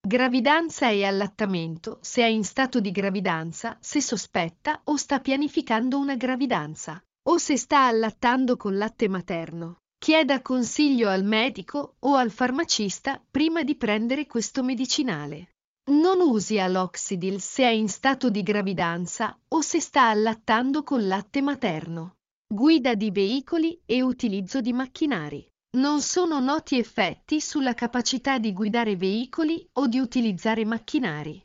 Gravidanza e allattamento, se è in stato di gravidanza, se sospetta o sta pianificando una gravidanza, o se sta allattando con latte materno. Chieda consiglio al medico o al farmacista prima di prendere questo medicinale. Non usi Aloxidil se è in stato di gravidanza o se sta allattando con latte materno. Guida di veicoli e utilizzo di macchinari. Non sono noti effetti sulla capacità di guidare veicoli o di utilizzare macchinari.